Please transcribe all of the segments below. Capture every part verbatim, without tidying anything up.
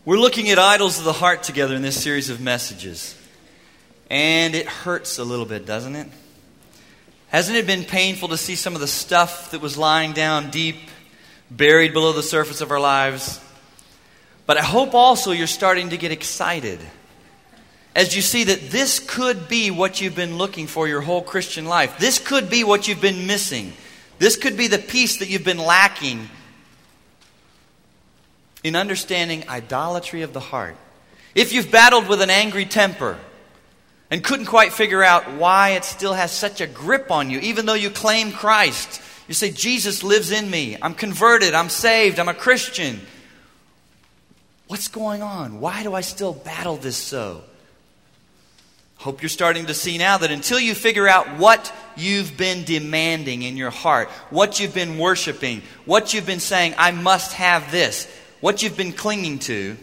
We're looking at idols of the heart together in this series of messages. And it hurts a little bit, doesn't it? Hasn't it been painful to see some of the stuff that was lying down deep, buried below the surface of our lives? But I hope also you're starting to get excited as you see that this could be what you've been looking for your whole Christian life. This could be what you've been missing. This could be the piece that you've been lacking in understanding idolatry of the heart. If you've battled with an angry temper and couldn't quite figure out why it still has such a grip on you, even though you claim Christ, you say, Jesus lives in me, I'm converted, I'm saved, I'm a Christian. What's going on? Why do I still battle this so? Hope you're starting to see now that until you figure out what you've been demanding in your heart, what you've been worshiping, what you've been saying, I must have this, what you've been clinging to,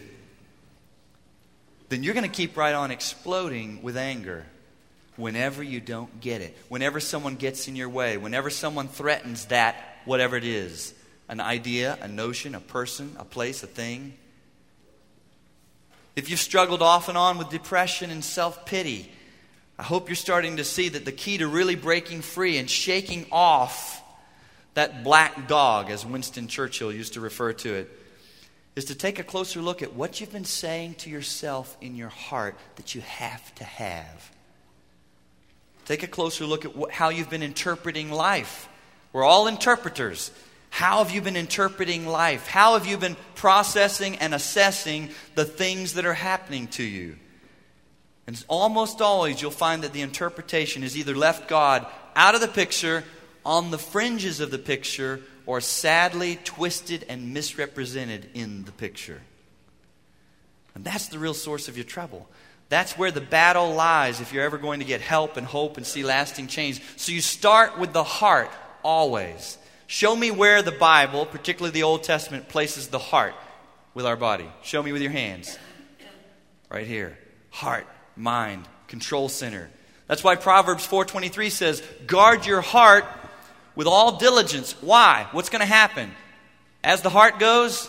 then you're going to keep right on exploding with anger whenever you don't get it. Whenever someone gets in your way, whenever someone threatens that, whatever it is, an idea, a notion, a person, a place, a thing. If you've struggled off and on with depression and self-pity, I hope you're starting to see that the key to really breaking free and shaking off that black dog, as Winston Churchill used to refer to it, is to take a closer look at what you've been saying to yourself in your heart that you have to have. Take a closer look at what, how you've been interpreting life. We're all interpreters. How have you been interpreting life? How have you been processing and assessing the things that are happening to you? And almost always you'll find that the interpretation has either left God out of the picture, on the fringes of the picture, or sadly twisted and misrepresented in the picture. And that's the real source of your trouble. That's where the battle lies if you're ever going to get help and hope and see lasting change. So you start with the heart always. Show me where the Bible, particularly the Old Testament, places the heart with our body. Show me with your hands. Right here. Heart, mind, control center. That's why Proverbs four twenty-three says, guard your heart with all diligence. Why? What's going to happen? As the heart goes,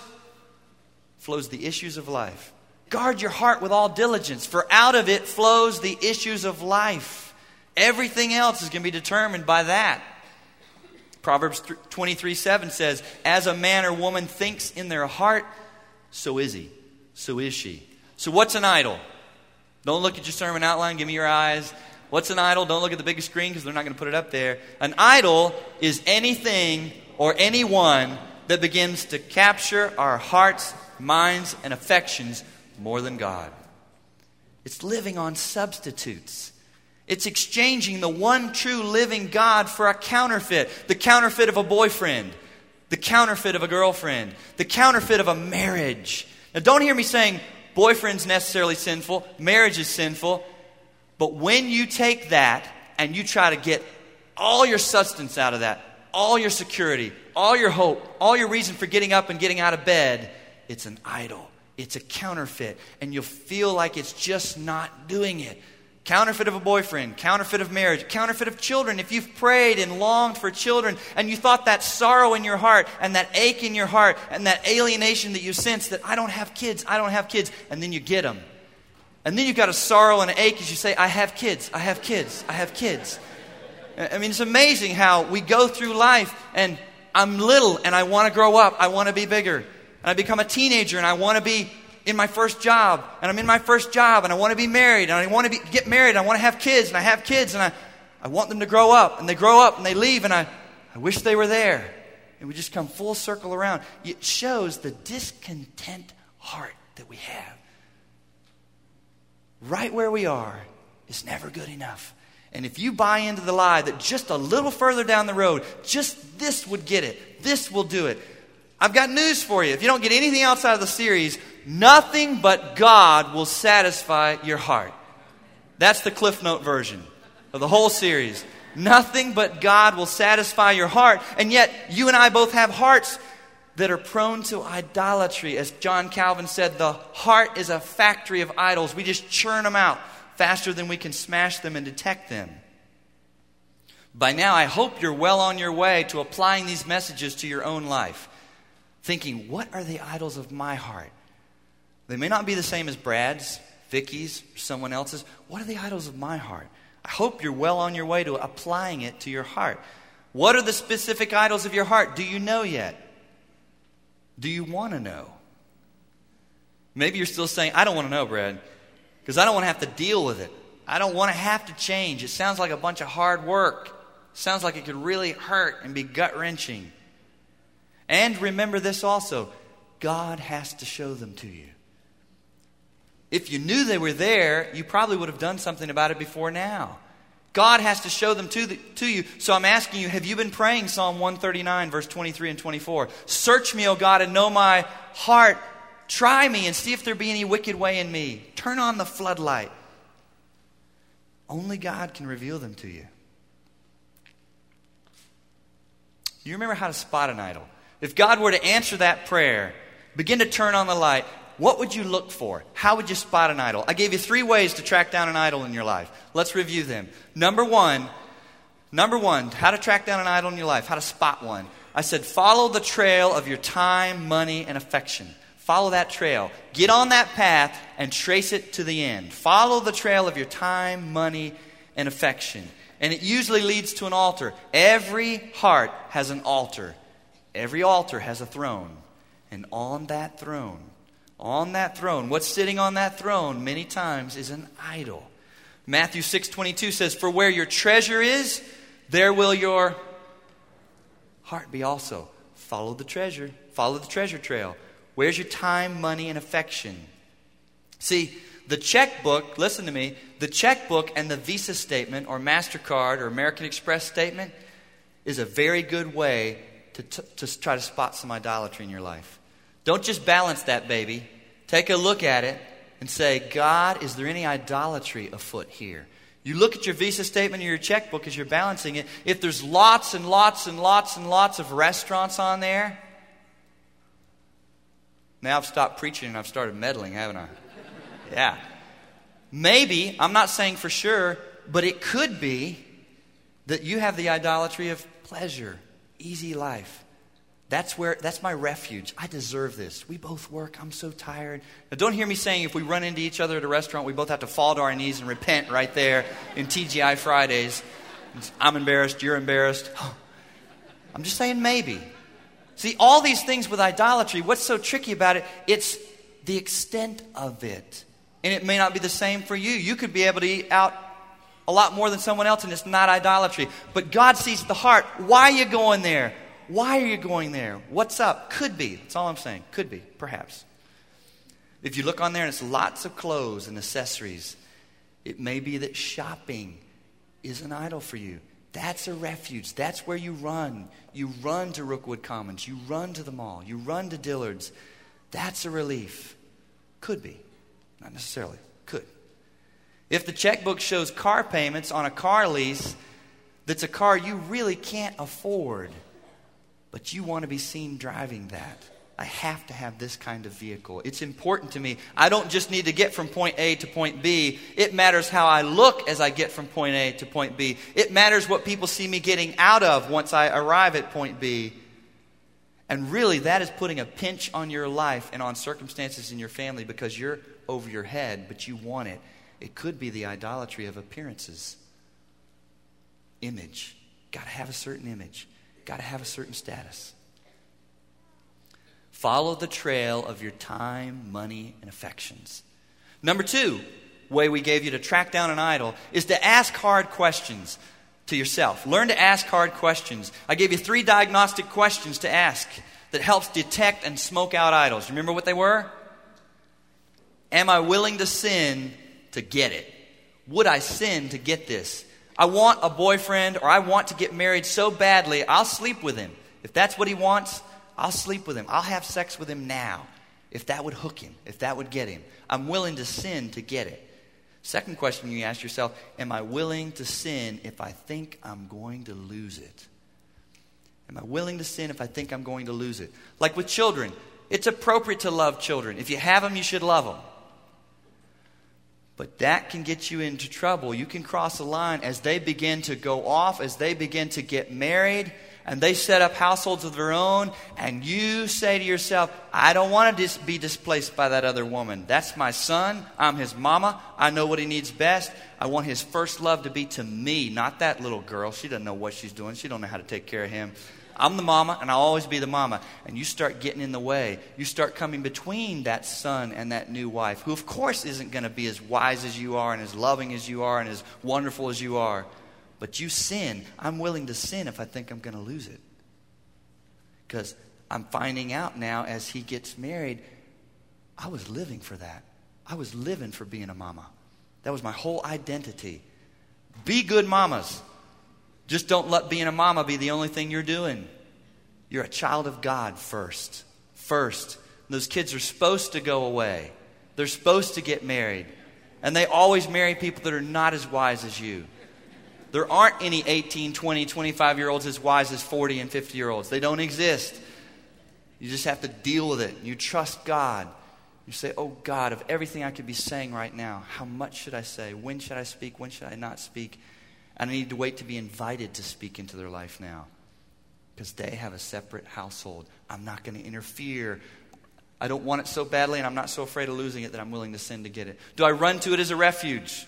flows the issues of life. Guard your heart with all diligence, for out of it flows the issues of life. Everything else is going to be determined by that. Proverbs twenty-three seven says, as a man or woman thinks in their heart, so is he, so is she. So what's an idol? Don't look at your sermon outline, give me your eyes. What's an idol? Don't look at the biggest screen because they're not going to put it up there. An idol is anything or anyone that begins to capture our hearts, minds, and affections more than God. It's living on substitutes. It's exchanging the one true living God for a counterfeit. The counterfeit of a boyfriend. The counterfeit of a girlfriend. The counterfeit of a marriage. Now don't hear me saying boyfriend's necessarily sinful. Marriage is sinful. But when you take that and you try to get all your substance out of that, all your security, all your hope, all your reason for getting up and getting out of bed, it's an idol. It's a counterfeit. And you'll feel like it's just not doing it. Counterfeit of a boyfriend, counterfeit of marriage, counterfeit of children. If you've prayed and longed for children and you thought that sorrow in your heart and that ache in your heart and that alienation that you sense that I don't have kids, I don't have kids, and then you get them. And then you've got a sorrow and an ache as you say, I have kids, I have kids, I have kids. I mean, it's amazing how we go through life and I'm little and I want to grow up, I want to be bigger. And I become a teenager and I want to be in my first job. And I'm in my first job and I want to be married. And I want to be, get married and I want to have kids. And I have kids and I, I want them to grow up. And they grow up and they leave and I, I wish they were there. And we just come full circle around. It shows the discontent heart that we have. Right where we are is never good enough. And if you buy into the lie that just a little further down the road, just this would get it, this will do it, I've got news for you. If you don't get anything else out of the series, nothing but God will satisfy your heart. That's the Cliff Note version of the whole series. Nothing but God will satisfy your heart. And yet, you and I both have hearts that are prone to idolatry. As John Calvin said, the heart is a factory of idols. We just churn them out faster than we can smash them and detect them. By now, I hope you're well on your way to applying these messages to your own life. Thinking, what are the idols of my heart? They may not be the same as Brad's, Vicky's, or someone else's. What are the idols of my heart? I hope you're well on your way to applying it to your heart. What are the specific idols of your heart? Do you know yet? Do you want to know? Maybe you're still saying, I don't want to know, Brad, because I don't want to have to deal with it. I don't want to have to change. It sounds like a bunch of hard work. It sounds like it could really hurt and be gut-wrenching. And remember this also, God has to show them to you. If you knew they were there, you probably would have done something about it before now. God has to show them to, the, to you. So I'm asking you, have you been praying Psalm one thirty-nine, verse twenty-three and twenty-four? Search me, O God, and know my heart. Try me and see if there be any wicked way in me. Turn on the floodlight. Only God can reveal them to you. You remember how to spot an idol? If God were to answer that prayer, begin to turn on the light, what would you look for? How would you spot an idol? I gave you three ways to track down an idol in your life. Let's review them. Number one, number one, how to track down an idol in your life, how to spot one. I said, follow the trail of your time, money, and affection. Follow that trail. Get on that path and trace it to the end. Follow the trail of your time, money, and affection. And it usually leads to an altar. Every heart has an altar. Every altar has a throne. And on that throne, on that throne, what's sitting on that throne many times is an idol. Matthew six twenty-two says, for where your treasure is, there will your heart be also. Follow the treasure. Follow the treasure trail. Where's your time, money, and affection? See, the checkbook, listen to me, the checkbook and the Visa statement or MasterCard or American Express statement is a very good way to, t- to try to spot some idolatry in your life. Don't just balance that baby. Take a look at it and say, God, is there any idolatry afoot here? You look at your Visa statement or your checkbook as you're balancing it. If there's lots and lots and lots and lots of restaurants on there, now I've stopped preaching and I've started meddling, haven't I? Yeah. Maybe, I'm not saying for sure, but it could be that you have the idolatry of pleasure, easy life. That's where, that's my refuge. I deserve this. We both work. I'm so tired. Now, don't hear me saying if we run into each other at a restaurant, we both have to fall to our knees and repent right there in T G I Fridays. I'm embarrassed. You're embarrassed. I'm just saying maybe. See, all these things with idolatry, what's so tricky about it? It's the extent of it. And it may not be the same for you. You could be able to eat out a lot more than someone else, and it's not idolatry. But God sees the heart. Why are you going there? Why are you going there? What's up? Could be. That's all I'm saying. Could be. Perhaps. If you look on there and it's lots of clothes and accessories, it may be that shopping is an idol for you. That's a refuge. That's where you run. You run to Rookwood Commons. You run to the mall. You run to Dillard's. That's a relief. Could be. Not necessarily. Could. If the checkbook shows car payments on a car lease that's a car you really can't afford, but you want to be seen driving that. I have to have this kind of vehicle. It's important to me. I don't just need to get from point A to point B. It matters how I look as I get from point A to point B. It matters what people see me getting out of once I arrive at point B. And really, that is putting a pinch on your life and on circumstances in your family because you're over your head, but you want it. It could be the idolatry of appearances. Image. Got to have a certain image. Got to have a certain status. Follow the trail of your time, money, and affections. Number two way we gave you to track down an idol is to ask hard questions to yourself. Learn to ask hard questions. I gave you three diagnostic questions to ask that helps detect and smoke out idols. Remember what they were? Am I willing to sin to get it? Would I sin to get this? I want a boyfriend or I want to get married so badly, I'll sleep with him. If that's what he wants, I'll sleep with him. I'll have sex with him now. If that would hook him, if that would get him. I'm willing to sin to get it. Second question you ask yourself, am I willing to sin if I think I'm going to lose it? Am I willing to sin if I think I'm going to lose it? Like with children, it's appropriate to love children. If you have them, you should love them. But that can get you into trouble. You can cross a line as they begin to go off, as they begin to get married, and they set up households of their own, and you say to yourself, I don't want to dis- be displaced by that other woman. That's my son. I'm his mama. I know what he needs best. I want his first love to be to me, not that little girl. She doesn't know what she's doing. She don't know how to take care of him. I'm the mama, and I'll always be the mama. And you start getting in the way. You start coming between that son and that new wife, who of course isn't going to be as wise as you are and as loving as you are and as wonderful as you are. But you sin. I'm willing to sin if I think I'm going to lose it. Because I'm finding out now as he gets married, I was living for that. I was living for being a mama. That was my whole identity. Be good mamas. Just don't let being a mama be the only thing you're doing. You're a child of God first. First. Those kids are supposed to go away. They're supposed to get married. And they always marry people that are not as wise as you. There aren't any eighteen, twenty, twenty-five-year-olds as wise as forty and fifty-year-olds. They don't exist. You just have to deal with it. You trust God. You say, oh God, of everything I could be saying right now, how much should I say? When should I speak? When should I not speak? And I need to wait to be invited to speak into their life now. Because they have a separate household. I'm not going to interfere. I don't want it so badly, and I'm not so afraid of losing it that I'm willing to sin to get it. Do I run to it as a refuge?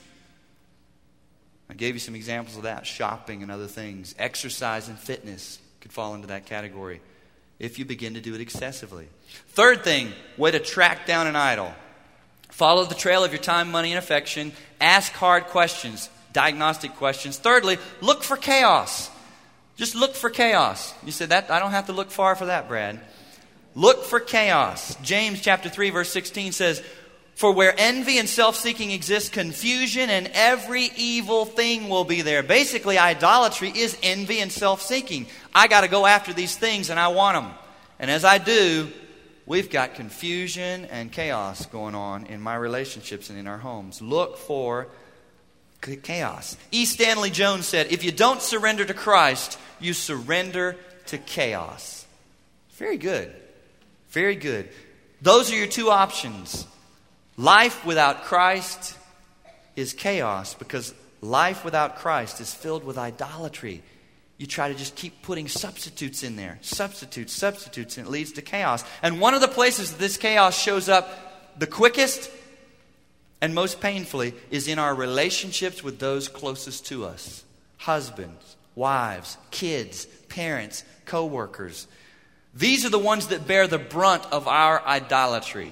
I gave you some examples of that. Shopping and other things. Exercise and fitness could fall into that category if you begin to do it excessively. Third thing, way to track down an idol. Follow the trail of your time, money, and affection. Ask hard questions. Diagnostic questions. Thirdly, look for chaos. Just look for chaos. You said that I don't have to look far for that, Brad. Look for chaos. James chapter three verse sixteen says, for where envy and self-seeking exist, confusion and every evil thing will be there. Basically, idolatry is envy and self-seeking. I got to go after these things and I want them. And as I do, we've got confusion and chaos going on in my relationships and in our homes. Look for chaos. E. Stanley Jones said, if you don't surrender to Christ, you surrender to chaos. Very good. Very good. Those are your two options. Life without Christ is chaos, because life without Christ is filled with idolatry. You try to just keep putting substitutes in there. Substitutes, substitutes, and it leads to chaos. And one of the places that this chaos shows up the quickest and most painfully is in our relationships with those closest to us. Husbands, wives, kids, parents, co-workers. These are the ones that bear the brunt of our idolatry.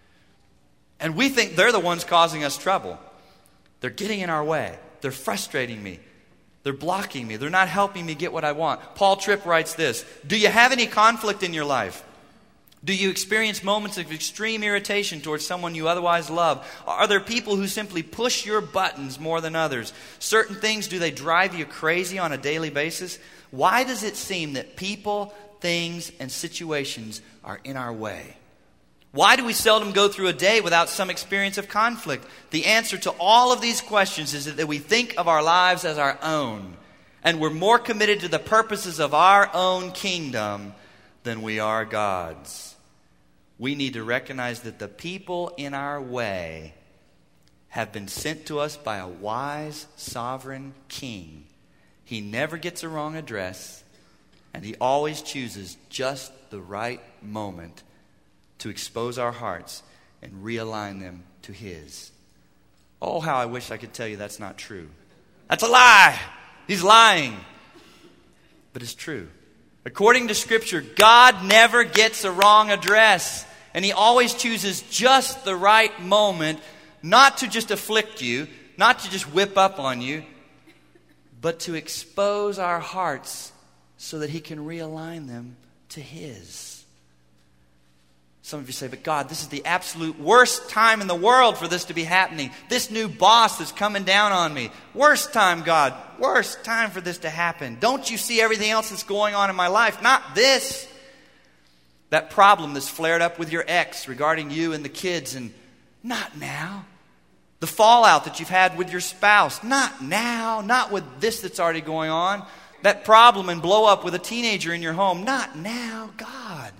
And we think they're the ones causing us trouble. They're getting in our way. They're frustrating me. They're blocking me. They're not helping me get what I want. Paul Tripp writes this, do you have any conflict in your life? Do you experience moments of extreme irritation towards someone you otherwise love? Are there people who simply push your buttons more than others? Certain things, do they drive you crazy on a daily basis? Why does it seem that people, things, and situations are in our way? Why do we seldom go through a day without some experience of conflict? The answer to all of these questions is that we think of our lives as our own, and we're more committed to the purposes of our own kingdom than we are God's. We need to recognize that the people in our way have been sent to us by a wise, sovereign king. He never gets a wrong address, and he always chooses just the right moment to expose our hearts and realign them to his. Oh, how I wish I could tell you that's not true. That's a lie. He's lying. But it's true. According to Scripture, God never gets a wrong address. And he always chooses just the right moment, not to just afflict you, not to just whip up on you, but to expose our hearts so that he can realign them to his. Some of you say, but God, this is the absolute worst time in the world for this to be happening. This new boss that's coming down on me. Worst time, God. Worst time for this to happen. Don't you see everything else that's going on in my life? Not this. That problem that's flared up with your ex regarding you and the kids, and not now. The fallout that you've had with your spouse. Not now. Not with this that's already going on. That problem and blow up with a teenager in your home. Not now. God.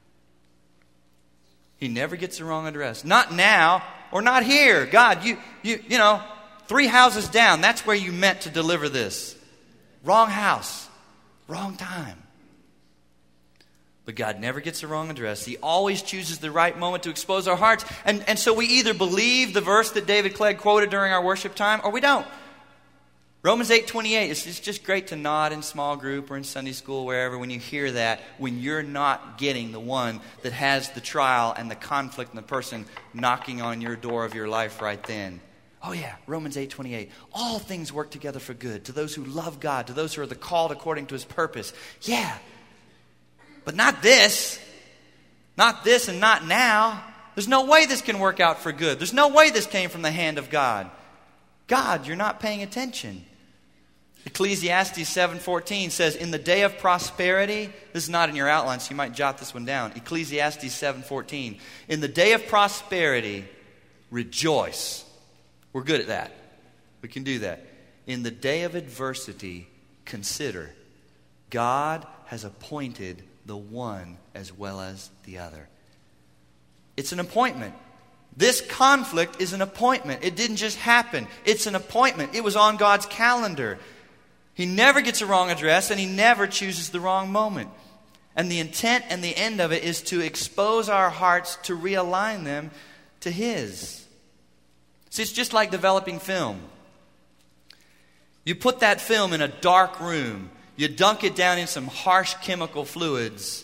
He never gets the wrong address. Not now or not here. God, you, you, you know, three houses down. That's where you meant to deliver this. Wrong house. Wrong time. But God never gets the wrong address. He always chooses the right moment to expose our hearts. And, and so we either believe the verse that David Clegg quoted during our worship time, or we don't. Romans eight twenty-eight, it's, it's just great to nod in small group or in Sunday school, wherever, when you hear that, when you're not getting the one that has the trial and the conflict and the person knocking on your door of your life right then. Oh yeah, Romans eight twenty-eight. All things work together for good to those who love God, to those who are the called according to His purpose. Yeah, but not this. Not this and not now. There's no way this can work out for good. There's no way this came from the hand of God. God, you're not paying attention. Ecclesiastes seven fourteen says, in the day of prosperity, this is not in your outline, so you might jot this one down. Ecclesiastes seven fourteen. In the day of prosperity, rejoice. We're good at that. We can do that. In the day of adversity, consider. God has appointed the one as well as the other. It's an appointment. This conflict is an appointment. It didn't just happen. It's an appointment. It was on God's calendar. He never gets a wrong address, and He never chooses the wrong moment. And the intent and the end of it is to expose our hearts, to realign them to His. See, it's just like developing film. You put that film in a dark room. You dunk it down in some harsh chemical fluids.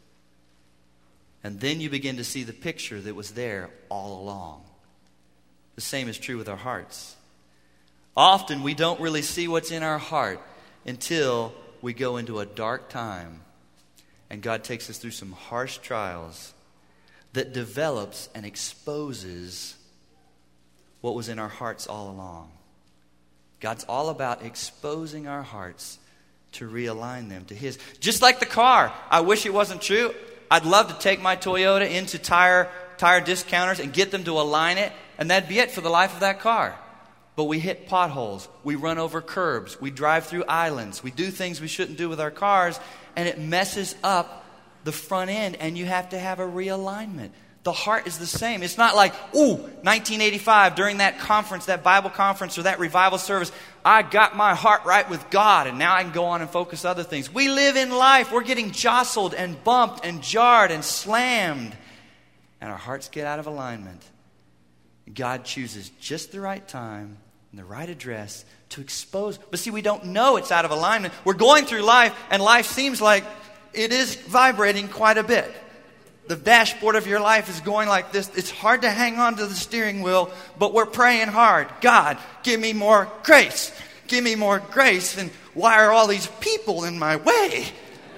And then you begin to see the picture that was there all along. The same is true with our hearts. Often we don't really see what's in our heart until we go into a dark time. And God takes us through some harsh trials that develops and exposes what was in our hearts all along. God's all about exposing our hearts to realign them to His. Just like the car. I wish it wasn't true. I'd love to take my Toyota into tire tire discounters and get them to align it, and that'd be it for the life of that car. But we hit potholes. We run over curbs. We drive through islands. We do things we shouldn't do with our cars, and it messes up the front end, and you have to have a realignment. The heart is the same. It's not like, ooh, nineteen eighty-five, during that conference, that Bible conference or that revival service, I got my heart right with God, and now I can go on and focus other things. We live in life. We're getting jostled and bumped and jarred and slammed, and our hearts get out of alignment. God chooses just the right time and the right address to expose. But see, we don't know it's out of alignment. We're going through life, and life seems like it is vibrating quite a bit. The dashboard of your life is going like this. It's hard to hang on to the steering wheel, but we're praying hard. God, give me more grace. Give me more grace. And why are all these people in my way?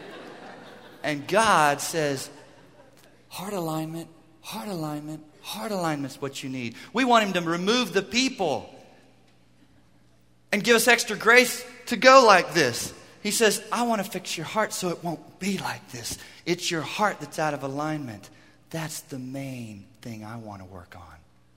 And God says, heart alignment, heart alignment, heart alignment is what you need. We want Him to remove the people and give us extra grace to go like this. He says, I want to fix your heart so it won't be like this. It's your heart that's out of alignment. That's the main thing I want to work on.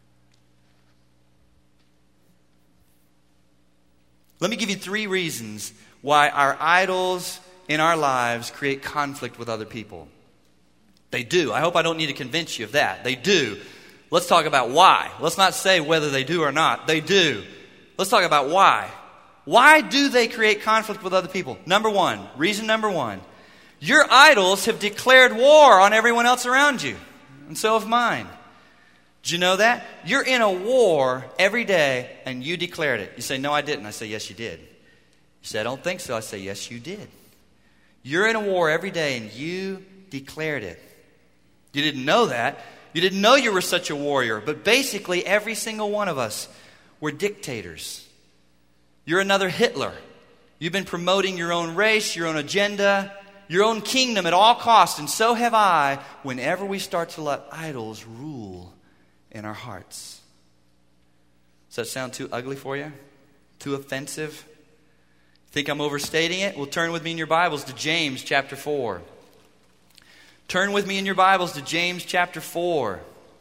Let me give you three reasons why our idols in our lives create conflict with other people. They do. I hope I don't need to convince you of that. They do. Let's talk about why. Let's not say whether they do or not. They do. Let's talk about why. Why do they create conflict with other people? Number one, reason number one, your idols have declared war on everyone else around you. And so have mine. Did you know that? You're in a war every day and you declared it. You say, no, I didn't. I say, yes, you did. You say, I don't think so. I say, yes, you did. You're in a war every day and you declared it. You didn't know that. You didn't know you were such a warrior. But basically, every single one of us were dictators. You're another Hitler. You've been promoting your own race, your own agenda, your own kingdom at all costs. And so have I whenever we start to let idols rule in our hearts. Does that sound too ugly for you? Too offensive? Think I'm overstating it? Well, turn with me in your Bibles to James chapter four. Turn with me in your Bibles to James chapter four.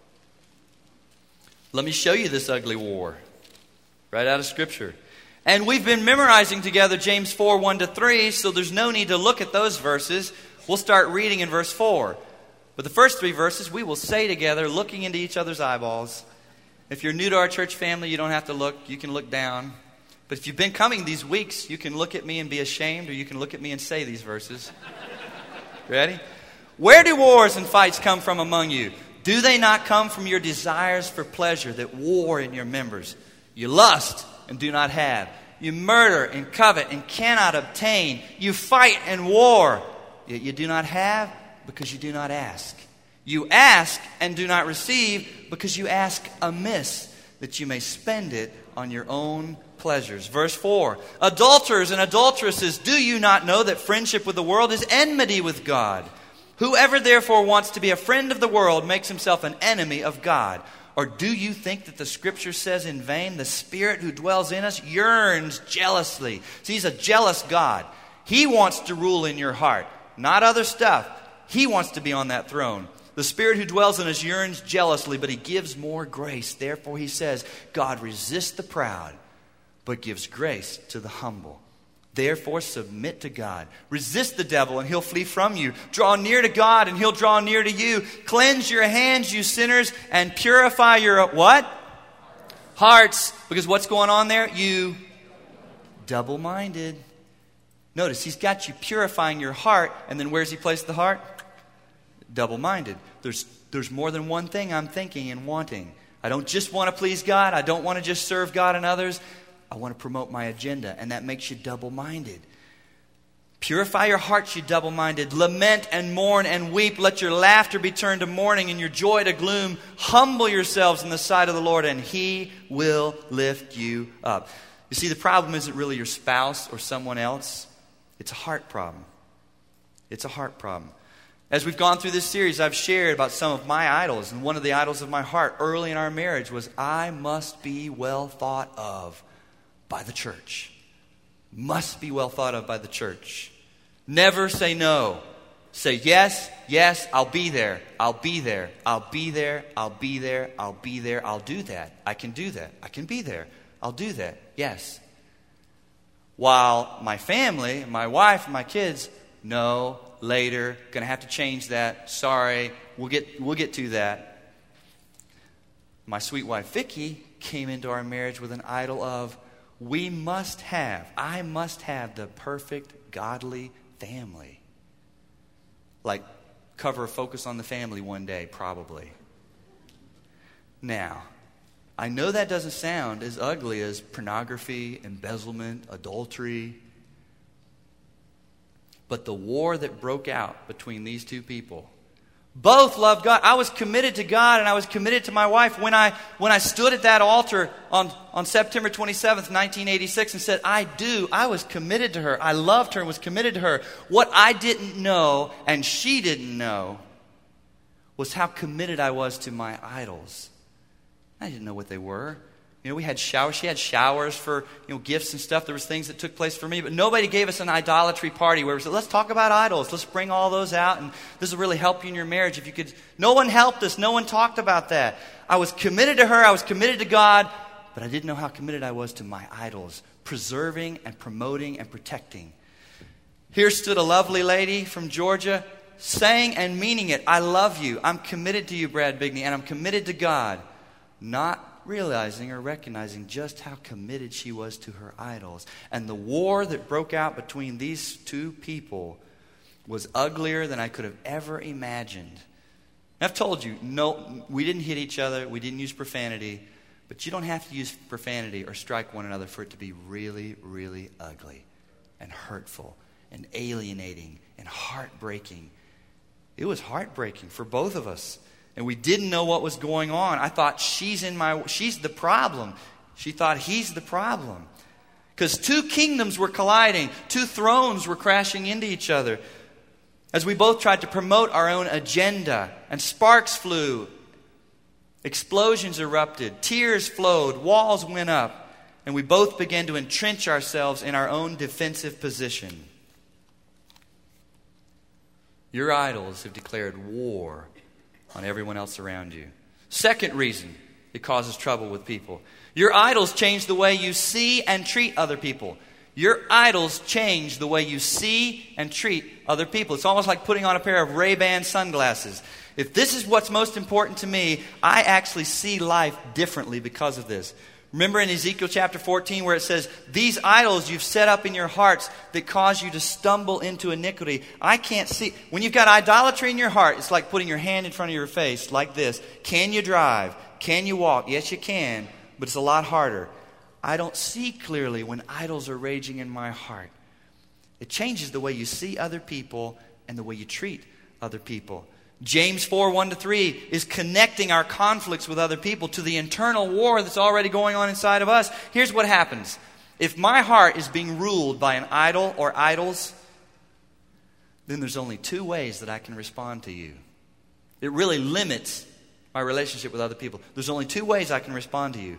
Let me show you this ugly war. Right out of Scripture. And we've been memorizing together James four, one to three, so there's no need to look at those verses. We'll start reading in verse four. But the first three verses we will say together, looking into each other's eyeballs. If you're new to our church family, you don't have to look. You can look down. But if you've been coming these weeks, you can look at me and be ashamed, or you can look at me and say these verses. Ready? Where do wars and fights come from among you? Do they not come from your desires for pleasure that war in your members? You lust and do not have. You murder and covet and cannot obtain. You fight and war, yet you do not have because you do not ask. You ask and do not receive because you ask amiss, that you may spend it on your own pleasures. Verse four, adulterers and adulteresses, do you not know that friendship with the world is enmity with God? Whoever therefore wants to be a friend of the world makes himself an enemy of God. Or do you think that the Scripture says in vain, the Spirit who dwells in us yearns jealously? See, He's a jealous God. He wants to rule in your heart, not other stuff. He wants to be on that throne. The Spirit who dwells in us yearns jealously, but He gives more grace. Therefore He says, God resists the proud, but gives grace to the humble. Therefore submit to God. Resist the devil and he'll flee from you. Draw near to God and He'll draw near to you. Cleanse your hands, you sinners, and purify your what? Hearts. Because what's going on there? You double-minded. Notice He's got you purifying your heart, and then where's He placed the heart? Double-minded. There's, there's more than one thing I'm thinking and wanting. I don't just want to please God. I don't want to just serve God and others. I want to promote my agenda, and that makes you double-minded. Purify your hearts, you double-minded. Lament and mourn and weep. Let your laughter be turned to mourning and your joy to gloom. Humble yourselves in the sight of the Lord, and He will lift you up. You see, the problem isn't really your spouse or someone else. It's a heart problem. It's a heart problem. As we've gone through this series, I've shared about some of my idols, and one of the idols of my heart early in our marriage was, I must be well thought of by the church. Must be well thought of by the church. Never say no. Say yes, yes, I'll be there. I'll be there. I'll be there. I'll be there. I'll be there. I'll do that. I can do that. I can be there. I'll do that. Yes. While my family, my wife, my kids, no, later, gonna have to change that. Sorry, we'll get we'll get to that. My sweet wife Vicky came into our marriage with an idol of, we must have, I must have the perfect godly family. Like cover a Focus on the Family one day, probably. Now, I know that doesn't sound as ugly as pornography, embezzlement, adultery. But the war that broke out between these two people, both loved God. I was committed to God and I was committed to my wife. When I when I stood at that altar on, on September twenty-seventh, nineteen eighty-six and said, I do, I was committed to her. I loved her and was committed to her. What I didn't know and she didn't know was how committed I was to my idols. I didn't know what they were. You know, we had showers. She had showers for, you know, gifts and stuff. There was things that took place for me. But nobody gave us an idolatry party where we said, let's talk about idols. Let's bring all those out. And this will really help you in your marriage. If you could. No one helped us. No one talked about that. I was committed to her. I was committed to God. But I didn't know how committed I was to my idols. Preserving and promoting and protecting. Here stood a lovely lady from Georgia saying and meaning it. I love you. I'm committed to you, Brad Bigney. And I'm committed to God. Not realizing or recognizing just how committed she was to her idols. And the war that broke out between these two people was uglier than I could have ever imagined. I've told you, no, we didn't hit each other, we didn't use profanity, but you don't have to use profanity or strike one another for it to be really, really ugly and hurtful and alienating and heartbreaking. It was heartbreaking for both of us. And we didn't know what was going on. I thought she's in my she's the problem. She thought he's the problem. Because two kingdoms were colliding. Two thrones were crashing into each other. As we both tried to promote our own agenda. And sparks flew. Explosions erupted. Tears flowed. Walls went up. And we both began to entrench ourselves in our own defensive position. Your idols have declared war on everyone else around you. Second reason it causes trouble with people. Your idols change the way you see and treat other people. Your idols change the way you see and treat other people. It's almost like putting on a pair of Ray-Ban sunglasses. If this is what's most important to me, I actually see life differently because of this. Remember in Ezekiel chapter fourteen where it says, these idols you've set up in your hearts that cause you to stumble into iniquity. I can't see. When you've got idolatry in your heart, it's like putting your hand in front of your face like this. Can you drive? Can you walk? Yes, you can, but it's a lot harder. I don't see clearly when idols are raging in my heart. It changes the way you see other people and the way you treat other people. James four, one to three is connecting our conflicts with other people to the internal war that's already going on inside of us. Here's what happens. If my heart is being ruled by an idol or idols, then there's only two ways that I can respond to you. It really limits my relationship with other people. There's only two ways I can respond to you.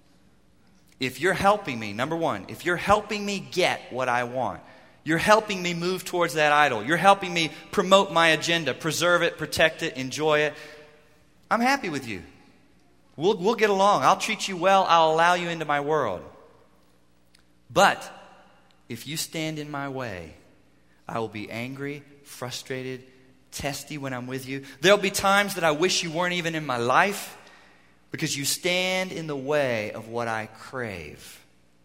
If you're helping me, number one, if you're helping me get what I want, you're helping me move towards that idol. You're helping me promote my agenda, preserve it, protect it, enjoy it. I'm happy with you. We'll, we'll get along. I'll treat you well. I'll allow you into my world. But if you stand in my way, I will be angry, frustrated, testy when I'm with you. There'll be times that I wish you weren't even in my life because you stand in the way of what I crave.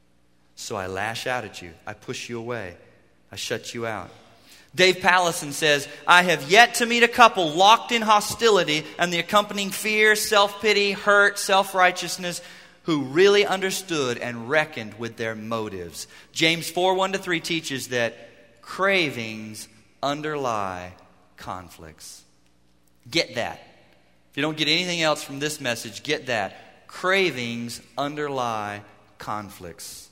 So I lash out at you. I push you away. I shut you out. Dave Pallison says, I have yet to meet a couple locked in hostility and the accompanying fear, self-pity, hurt, self-righteousness who really understood and reckoned with their motives. James four, one to three teaches that cravings underlie conflicts. Get that. If you don't get anything else from this message, get that. Cravings underlie conflicts.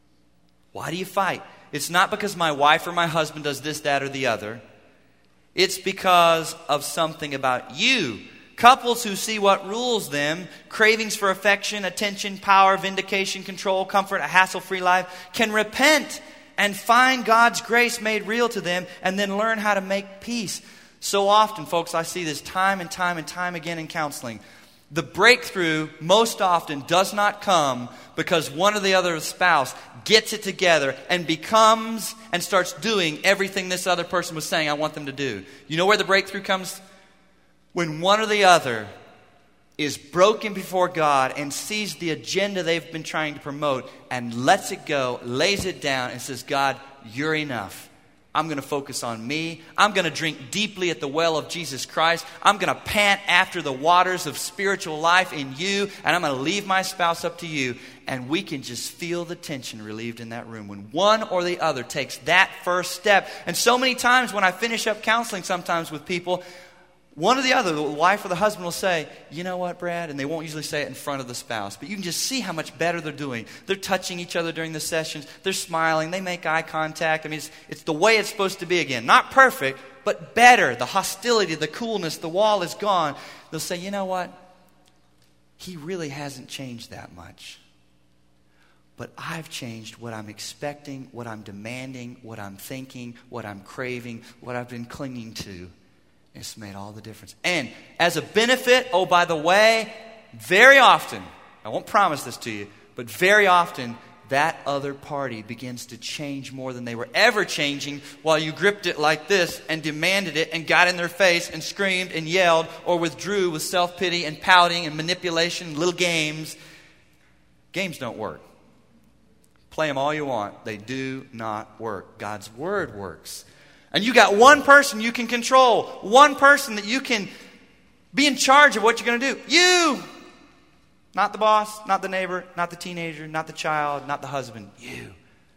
Why do you fight? It's not because my wife or my husband does this, that, or the other. It's because of something about you. Couples who see what rules them, cravings for affection, attention, power, vindication, control, comfort, a hassle-free life, can repent and find God's grace made real to them and then learn how to make peace. So often, folks, I see this time and time and time again in counseling. The breakthrough most often does not come because one or the other spouse gets it together and becomes and starts doing everything this other person was saying I want them to do. You know where the breakthrough comes? When one or the other is broken before God and sees the agenda they've been trying to promote and lets it go, lays it down and says, God, you're enough. I'm going to focus on me. I'm going to drink deeply at the well of Jesus Christ. I'm going to pant after the waters of spiritual life in you. And I'm going to leave my spouse up to you. And we can just feel the tension relieved in that room when one or the other takes that first step. And so many times when I finish up counseling sometimes with people, one or the other, the wife or the husband will say, you know what, Brad? And they won't usually say it in front of the spouse. But you can just see how much better they're doing. They're touching each other during the sessions. They're smiling. They make eye contact. I mean, it's, it's the way it's supposed to be again. Not perfect, but better. The hostility, the coolness, the wall is gone. They'll say, you know what? He really hasn't changed that much. But I've changed what I'm expecting, what I'm demanding, what I'm thinking, what I'm craving, what I've been clinging to. It's made all the difference. And as a benefit, oh, by the way, very often, I won't promise this to you, but very often that other party begins to change more than they were ever changing while you gripped it like this and demanded it and got in their face and screamed and yelled or withdrew with self-pity and pouting and manipulation and little games. Games don't work. Play them all you want. They do not work. God's word works. And you got one person you can control. One person that you can be in charge of what you're going to do. You! Not the boss, not the neighbor, not the teenager, not the child, not the husband. You.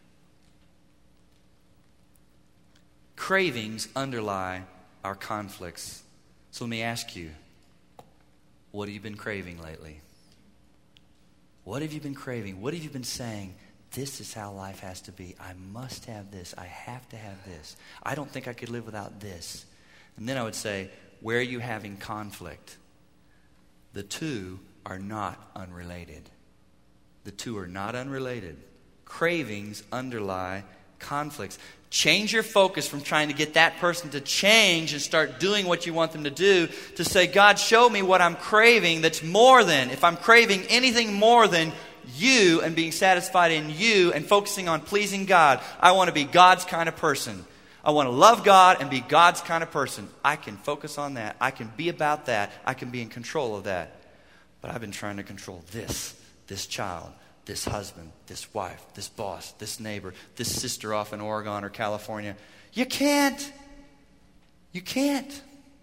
Cravings underlie our conflicts. So let me ask you, what have you been craving lately? What have you been craving? What have you been saying? This is how life has to be. I must have this. I have to have this. I don't think I could live without this. And then I would say, where are you having conflict? The two are not unrelated. The two are not unrelated. Cravings underlie conflicts. Change your focus from trying to get that person to change and start doing what you want them to do to say, God, show me what I'm craving that's more than. If I'm craving anything more than you and being satisfied in you and focusing on pleasing God, I want to be God's kind of person. I want to love God and be God's kind of person. I can focus on that. I can be about that. I can be in control of that. But I've been trying to control this, this child, this husband, this wife, this boss, this neighbor, this sister off in Oregon or California. You can't. You can't.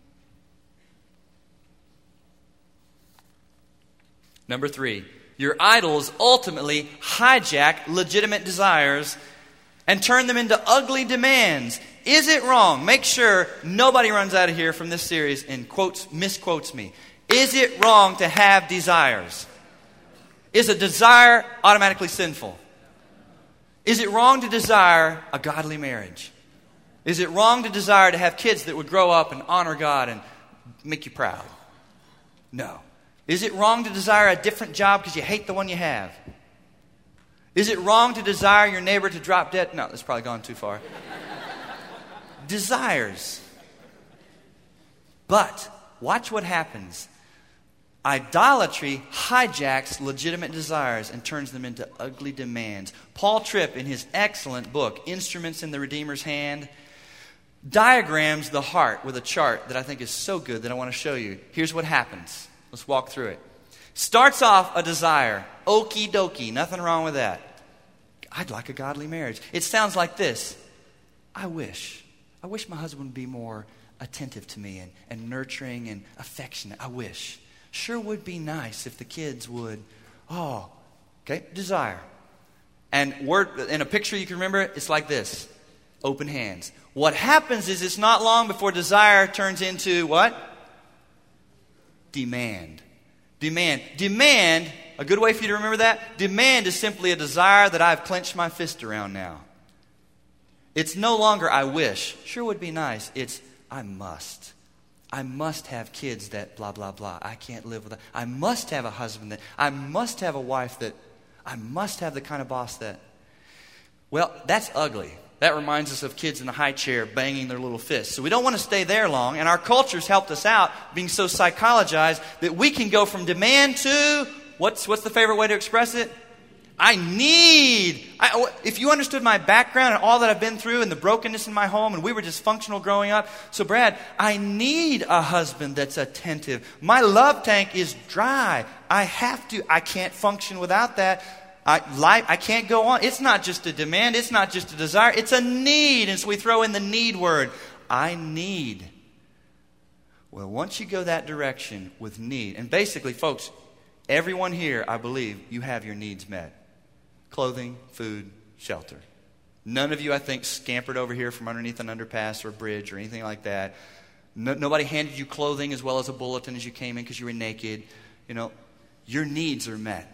Number three, your idols ultimately hijack legitimate desires and turn them into ugly demands. Is it wrong? Make sure nobody runs out of here from this series and quotes, misquotes me. Is it wrong to have desires? Is a desire automatically sinful? Is it wrong to desire a godly marriage? Is it wrong to desire to have kids that would grow up and honor God and make you proud? No. Is it wrong to desire a different job because you hate the one you have? Is it wrong to desire your neighbor to drop dead? No, that's probably gone too far. Desires. But watch what happens. Idolatry hijacks legitimate desires and turns them into ugly demands. Paul Tripp, in his excellent book, Instruments in the Redeemer's Hand, diagrams the heart with a chart that I think is so good that I want to show you. Here's what happens. Let's walk through it. Starts off a desire. Okie dokie. Nothing wrong with that. I'd like a godly marriage. It sounds like this. I wish. I wish my husband would be more attentive to me and, and nurturing and affectionate. I wish. Sure would be nice if the kids would. Oh, okay. Desire. And word in a picture you can remember it, it's like this. Open hands. What happens is it's not long before desire turns into what? Demand. Demand. Demand, a good way for you to remember that, demand is simply a desire that I've clenched my fist around now. It's no longer I wish. Sure would be nice. It's I must. I must have kids that blah, blah, blah. I can't live without. I must have a husband that. I must have a wife that. I must have the kind of boss that. Well, that's ugly. That reminds us of kids in the high chair banging their little fists. So we don't want to stay there long. And our culture's helped us out being so psychologized that we can go from demand to, what's what's the favorite way to express it? I need. I, if you understood my background and all that I've been through and the brokenness in my home and we were dysfunctional growing up. So Brad, I need a husband that's attentive. My love tank is dry. I have to. I can't function without that. I, life, I can't go on. It's not just a demand. It's not just a desire. It's a need. And so we throw in the need word. I need. Well, once you go that direction with need, and basically, folks, everyone here, I believe, you have your needs met. Clothing, food, shelter. None of you, I think, scampered over here from underneath an underpass or a bridge or anything like that. No, nobody handed you clothing as well as a bulletin as you came in because you were naked. You know, your needs are met.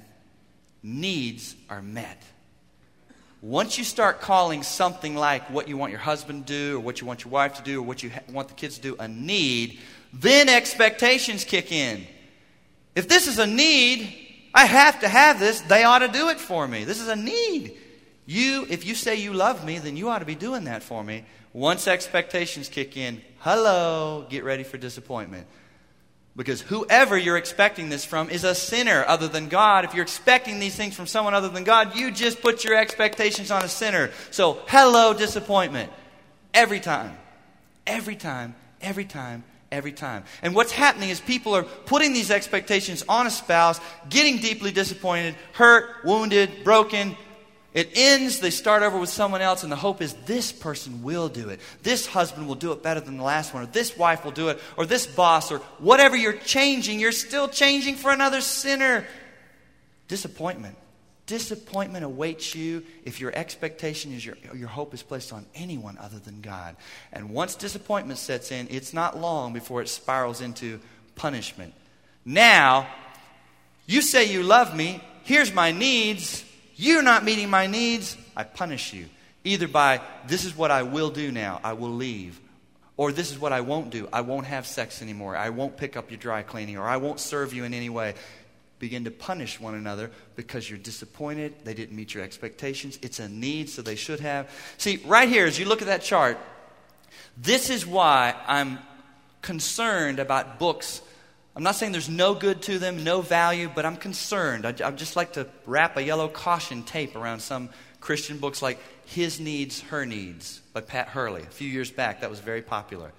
Needs are met. Once you start calling something like what you want your husband to do or what you want your wife to do or what you ha- want the kids to do a need, then expectations kick in. If this is a need, I have to have this. They ought to do it for me. This is a need. You, if you say you love me, then you ought to be doing that for me. Once expectations kick in, hello, get ready for disappointment. Because whoever you're expecting this from is a sinner other than God. If you're expecting these things from someone other than God, you just put your expectations on a sinner. So, hello, disappointment. Every time. Every time. Every time. Every time. And what's happening is people are putting these expectations on a spouse, getting deeply disappointed, hurt, wounded, broken. It ends, they start over with someone else, and the hope is this person will do it. This husband will do it better than the last one, or this wife will do it, or this boss, or whatever you're changing, you're still changing for another sinner. Disappointment. Disappointment awaits you if your expectation is your, your hope is placed on anyone other than God. And once disappointment sets in, it's not long before it spirals into punishment. Now, you say you love me, here's my needs. You're not meeting my needs, I punish you. Either by, this is what I will do now, I will leave. Or this is what I won't do, I won't have sex anymore. I won't pick up your dry cleaning, or I won't serve you in any way. Begin to punish one another because you're disappointed. They didn't meet your expectations. It's a need, so they should have. See, right here, as you look at that chart, this is why I'm concerned about books. I'm not saying there's no good to them, no value, but I'm concerned. I, I'd just like to wrap a yellow caution tape around some Christian books like His Needs, Her Needs by Pat Hurley. A few years back, that was very popular.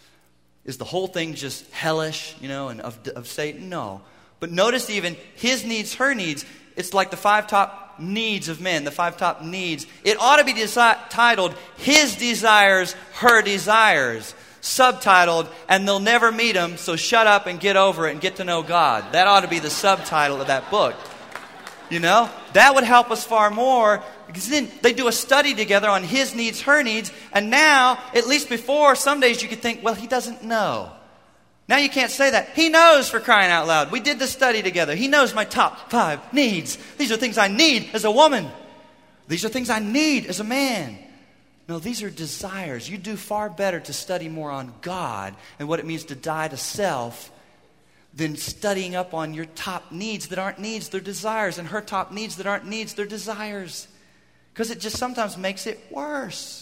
Is the whole thing just hellish, you know, and of, of Satan? No. But notice even His Needs, Her Needs. It's like the five top needs of men, the five top needs. It ought to be desi- titled, His Desires, Her Desires. Subtitled, And They'll Never Meet Him, so shut up and get over it and get to know God. That ought to be the subtitle of that book. You know? That would help us far more, because then they do a study together on his needs, her needs, and now, at least before, some days you could think, well, he doesn't know. Now you can't say that. He knows, for crying out loud. We did the study together. He knows my top five needs. These are things I need as a woman. These are things I need as a man. No, these are desires. You do far better to study more on God and what it means to die to self than studying up on your top needs that aren't needs, they're desires. And her top needs that aren't needs, they're desires. Because it just sometimes makes it worse.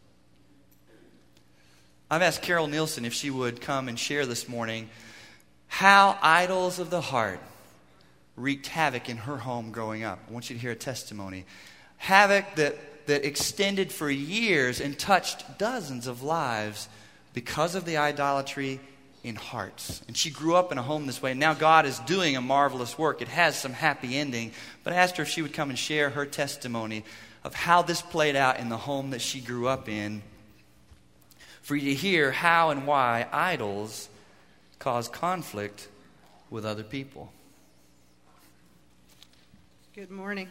I've asked Carol Nielsen if she would come and share this morning how idols of the heart wreaked havoc in her home growing up. I want you to hear a testimony. Havoc that, that extended for years and touched dozens of lives because of the idolatry in hearts. And she grew up in a home this way. And now God is doing a marvelous work. It has some happy ending. But I asked her if she would come and share her testimony of how this played out in the home that she grew up in, for you to hear how and why idols cause conflict with other people. Good morning.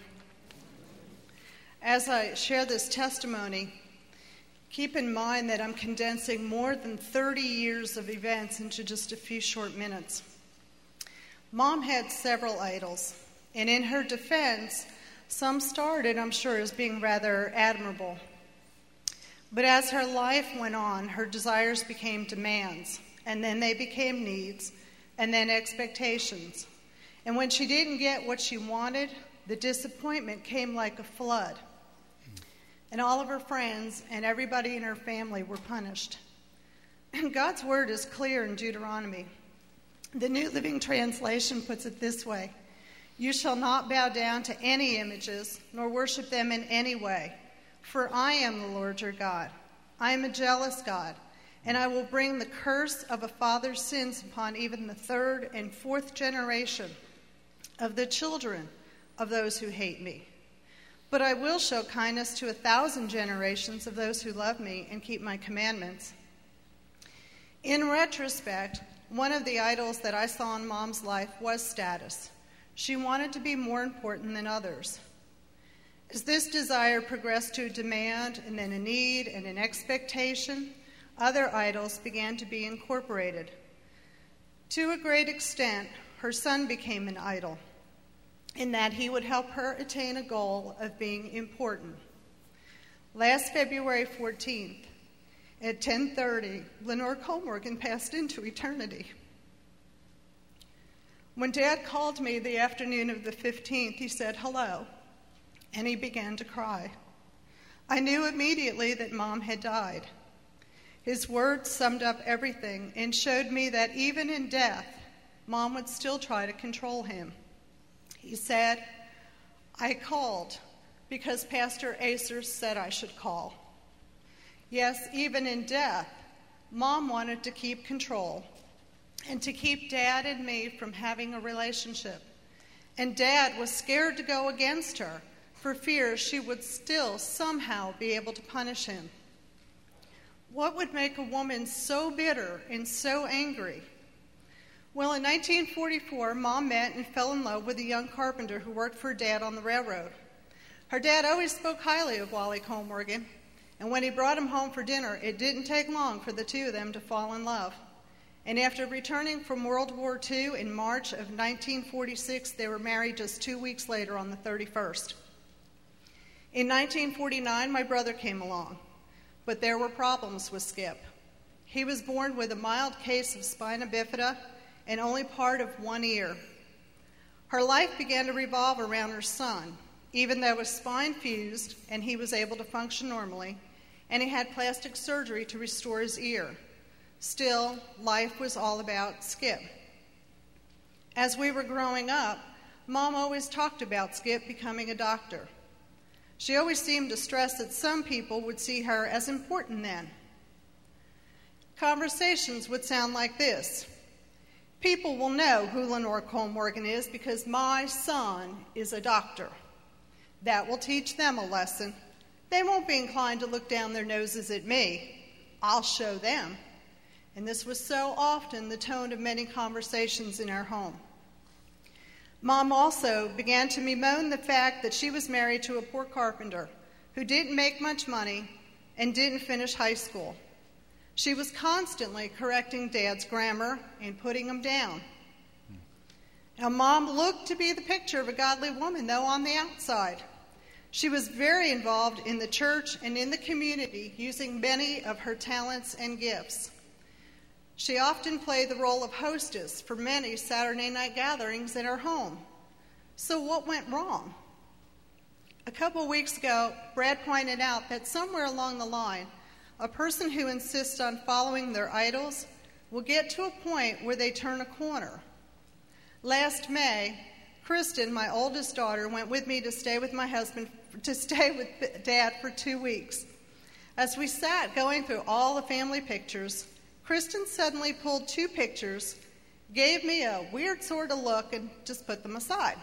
As I share this testimony, keep in mind that I'm condensing more than thirty years of events into just a few short minutes. Mom had several idols, and in her defense, some started, I'm sure, as being rather admirable. But as her life went on, her desires became demands, and then they became needs, and then expectations. And when she didn't get what she wanted, the disappointment came like a flood. And all of her friends and everybody in her family were punished. And God's word is clear in Deuteronomy. The New Living Translation puts it this way: You shall not bow down to any images, nor worship them in any way. For I am the Lord your God. I am a jealous God, and I will bring the curse of a father's sins upon even the third and fourth generation of the children of those who hate me. But I will show kindness to a thousand generations of those who love me and keep my commandments. In retrospect, one of the idols that I saw in Mom's life was status. She wanted to be more important than others. As this desire progressed to a demand and then a need and an expectation, other idols began to be incorporated. To a great extent, her son became an idol, in that he would help her attain a goal of being important. Last February fourteenth, at ten thirty, Lenore Colmorgan passed into eternity. When Dad called me the afternoon of the fifteenth, he said, "Hello," and he began to cry. I knew immediately that Mom had died. His words summed up everything and showed me that even in death, Mom would still try to control him. He said, "I called because Pastor Acer said I should call." Yes, even in death, Mom wanted to keep control and to keep Dad and me from having a relationship. And Dad was scared to go against her for fear she would still somehow be able to punish him. What would make a woman so bitter and so angry? Well, in nineteen forty-four, Mom met and fell in love with a young carpenter who worked for Dad on the railroad. Her dad always spoke highly of Wally Colmorgan, and when he brought him home for dinner, it didn't take long for the two of them to fall in love. And after returning from World War Two in March of nineteen forty-six, they were married just two weeks later on the thirty-first. In nineteen forty-nine, my brother came along, but there were problems with Skip. He was born with a mild case of spina bifida and only part of one ear. Her life began to revolve around her son, even though his spine fused and he was able to function normally, and he had plastic surgery to restore his ear. Still, life was all about Skip. As we were growing up, Mom always talked about Skip becoming a doctor. She always seemed to stress that some people would see her as important then. Conversations would sound like this: People will know who Lenore Cole Morgan is because my son is a doctor. That will teach them a lesson. They won't be inclined to look down their noses at me. I'll show them. And this was so often the tone of many conversations in our home. Mom also began to bemoan the fact that she was married to a poor carpenter who didn't make much money and didn't finish high school. She was constantly correcting Dad's grammar and putting him down. Now, Mom looked to be the picture of a godly woman, though, on the outside. She was very involved in the church and in the community, using many of her talents and gifts. She often played the role of hostess for many Saturday night gatherings in her home. So what went wrong? A couple of weeks ago, Brad pointed out that somewhere along the line, a person who insists on following their idols will get to a point where they turn a corner. Last May, Kristen, my oldest daughter, went with me to stay with my husband, to stay with Dad for two weeks. As we sat going through all the family pictures, Kristen suddenly pulled two pictures, gave me a weird sort of look, and just put them aside.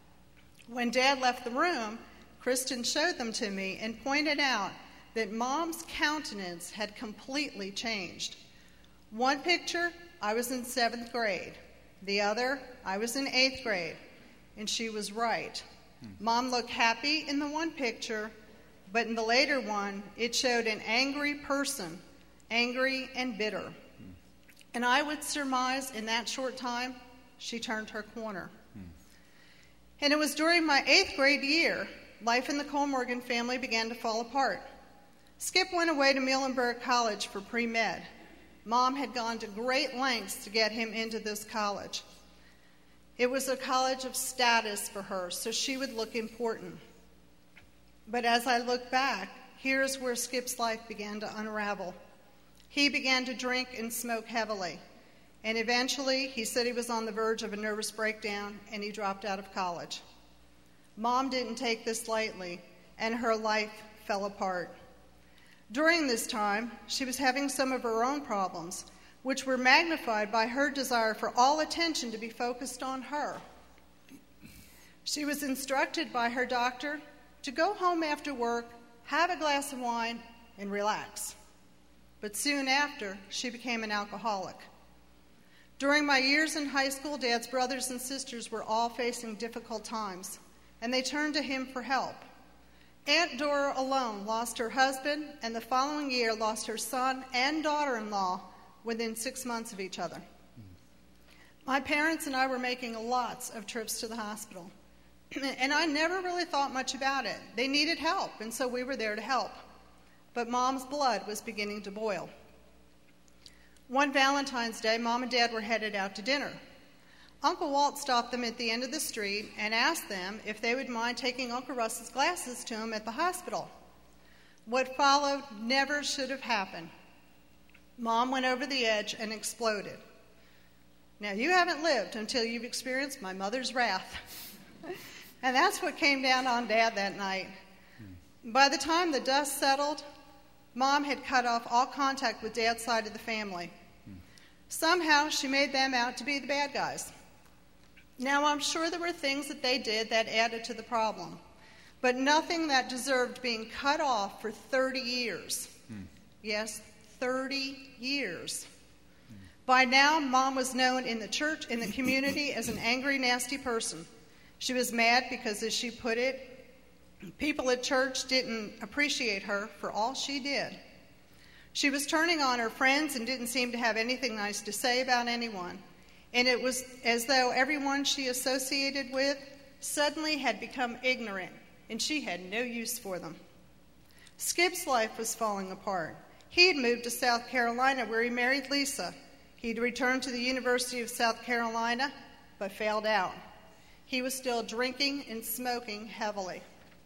When Dad left the room, Kristen showed them to me and pointed out that Mom's countenance had completely changed. One picture, I was in seventh grade. The other, I was in eighth grade. And she was right. Hmm. Mom looked happy in the one picture, but in the later one, it showed an angry person, angry and bitter. Hmm. And I would surmise in that short time, she turned her corner. Hmm. And it was during my eighth grade year, life in the Cole Morgan family began to fall apart. Skip went away to Muhlenberg College for pre-med. Mom had gone to great lengths to get him into this college. It was a college of status for her, so she would look important. But as I look back, here's where Skip's life began to unravel. He began to drink and smoke heavily, and eventually he said he was on the verge of a nervous breakdown, and he dropped out of college. Mom didn't take this lightly, and her life fell apart. During this time, she was having some of her own problems, which were magnified by her desire for all attention to be focused on her. She was instructed by her doctor to go home after work, have a glass of wine, and relax. But soon after, she became an alcoholic. During my years in high school, Dad's brothers and sisters were all facing difficult times, and they turned to him for help. Aunt Dora alone lost her husband, and the following year lost her son and daughter-in-law within six months of each other. My parents and I were making lots of trips to the hospital, and I never really thought much about it. They needed help, and so we were there to help. But Mom's blood was beginning to boil. One Valentine's Day, Mom and Dad were headed out to dinner. Uncle Walt stopped them at the end of the street and asked them if they would mind taking Uncle Russ's glasses to him at the hospital. What followed never should have happened. Mom went over the edge and exploded. Now, you haven't lived until you've experienced my mother's wrath. And that's what came down on Dad that night. By the time the dust settled, Mom had cut off all contact with Dad's side of the family. Somehow, she made them out to be the bad guys. Now, I'm sure there were things that they did that added to the problem, but nothing that deserved being cut off for thirty years. Hmm. Yes, thirty years. Hmm. By now, Mom was known in the church, in the community, as an angry, nasty person. She was mad because, as she put it, people at church didn't appreciate her for all she did. She was turning on her friends and didn't seem to have anything nice to say about anyone. And it was as though everyone she associated with suddenly had become ignorant, and she had no use for them. Skip's life was falling apart. He had moved to South Carolina, where he married Lisa. He'd returned to the University of South Carolina, but failed out. He was still drinking and smoking heavily.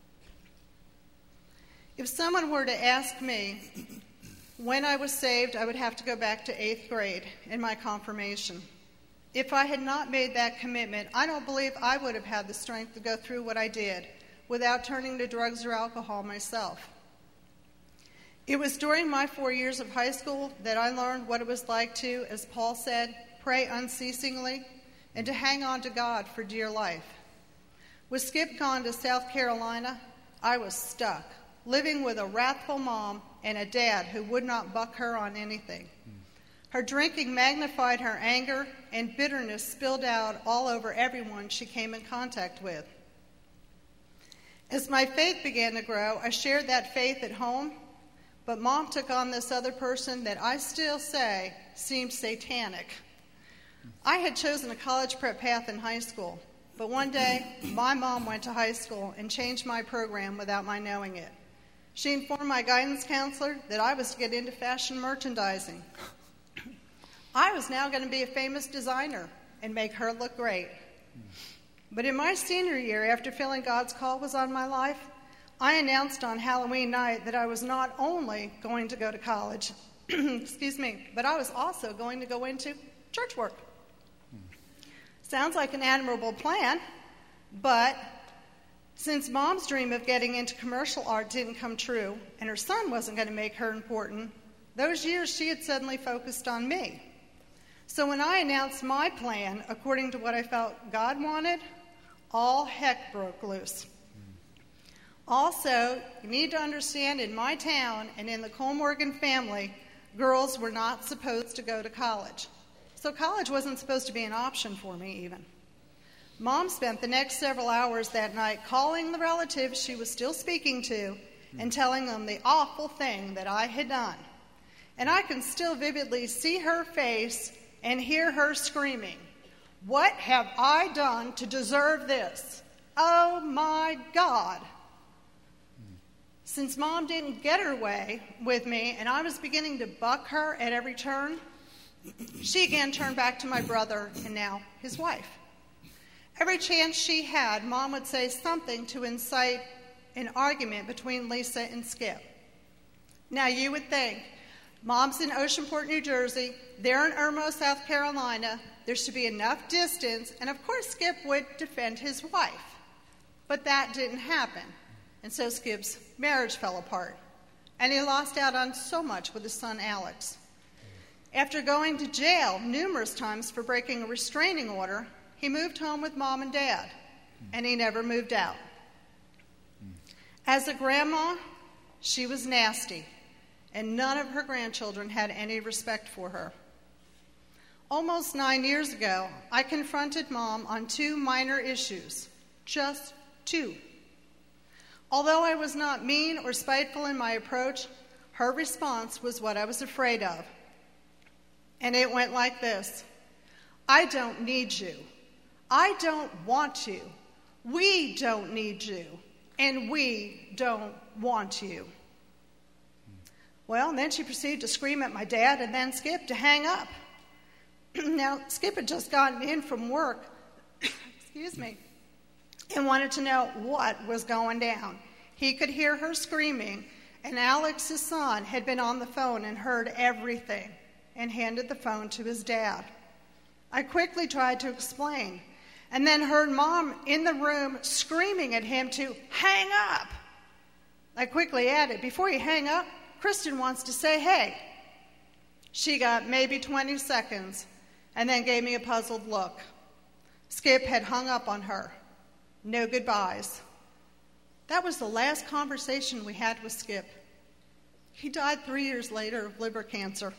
If someone were to ask me when I was saved, I would have to go back to eighth grade in my confirmation. If I had not made that commitment, I don't believe I would have had the strength to go through what I did without turning to drugs or alcohol myself. It was during my four years of high school that I learned what it was like to, as Paul said, pray unceasingly, and to hang on to God for dear life. With Skip gone to South Carolina, I was stuck, living with a wrathful mom and a dad who would not buck her on anything. Her drinking magnified her anger, and bitterness spilled out all over everyone she came in contact with. As my faith began to grow, I shared that faith at home, but Mom took on this other person that I still say seemed satanic. I had chosen a college prep path in high school, but one day my mom went to high school and changed my program without my knowing it. She informed my guidance counselor that I was to get into fashion merchandising. I was now going to be a famous designer and make her look great. But in my senior year, after feeling God's call was on my life, I announced on Halloween night that I was not only going to go to college, excuse me, but I was also going to go into church work. Sounds like an admirable plan, but since Mom's dream of getting into commercial art didn't come true, and her son wasn't going to make her important, those years she had suddenly focused on me. So when I announced my plan, according to what I felt God wanted, all heck broke loose. Also, you need to understand, in my town and in the Cole Morgan family, girls were not supposed to go to college. So college wasn't supposed to be an option for me even. Mom spent the next several hours that night calling the relatives she was still speaking to and telling them the awful thing that I had done. And I can still vividly see her face and hear her screaming, "What have I done to deserve this? Oh my God." Since Mom didn't get her way with me and I was beginning to buck her at every turn, she again turned back to my brother and now his wife. Every chance she had, Mom would say something to incite an argument between Lisa and Skip. Now you would think, Mom's in Oceanport, New Jersey, they're in Irmo, South Carolina, there should be enough distance, and of course Skip would defend his wife. But that didn't happen, and so Skip's marriage fell apart, and he lost out on so much with his son Alex. After going to jail numerous times for breaking a restraining order, he moved home with Mom and Dad, and he never moved out. As a grandma, she was nasty, and none of her grandchildren had any respect for her. Almost nine years ago, I confronted Mom on two minor issues, just two. Although I was not mean or spiteful in my approach, her response was what I was afraid of. And it went like this: I don't need you. I don't want you. We don't need you. And we don't want you. Well, and then she proceeded to scream at my dad and then Skip to hang up. Now, Skip had just gotten in from work, excuse me, and wanted to know what was going down. He could hear her screaming, and Alex's son had been on the phone and heard everything and handed the phone to his dad. I quickly tried to explain, and then heard Mom in the room screaming at him to hang up. I quickly added, before you hang up, Kristen wants to say hey. She got maybe twenty seconds and then gave me a puzzled look. Skip had hung up on her. No goodbyes. That was the last conversation we had with Skip. He died three years later of liver cancer.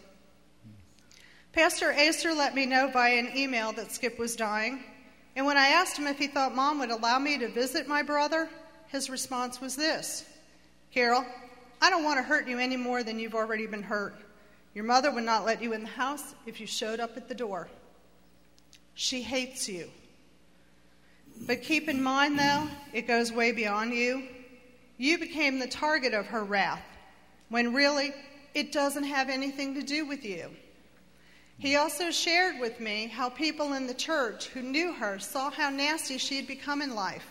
Pastor Acer let me know via an email that Skip was dying, and when I asked him if he thought Mom would allow me to visit my brother, his response was this: Carol, I don't want to hurt you any more than you've already been hurt. Your mother would not let you in the house if you showed up at the door. She hates you. But keep in mind, though, it goes way beyond you. You became the target of her wrath, when really it doesn't have anything to do with you. He also shared with me how people in the church who knew her saw how nasty she had become in life.